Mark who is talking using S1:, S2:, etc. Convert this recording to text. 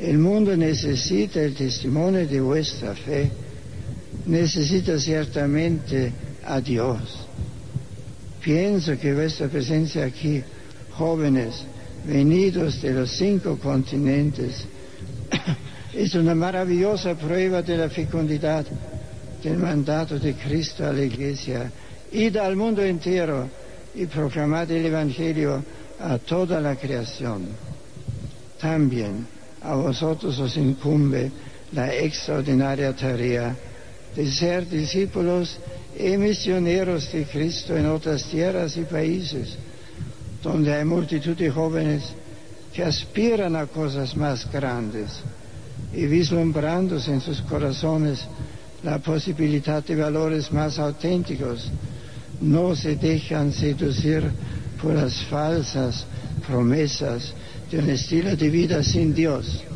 S1: El mundo necesita el testimonio de vuestra fe, necesita ciertamente a Dios. Pienso que vuestra presencia aquí, jóvenes, venidos de los 5 continentes, es una maravillosa prueba de la fecundidad del mandato de Cristo a la Iglesia. Id al mundo entero y proclamad el Evangelio a toda la creación. También a vosotros os incumbe la extraordinaria tarea de ser discípulos y misioneros de Cristo en otras tierras y países, donde hay multitud de jóvenes que aspiran a cosas más grandes y vislumbrándose en sus corazones la posibilidad de valores más auténticos, no se dejan seducir por las falsas promesas de un estilo de vida sin Dios.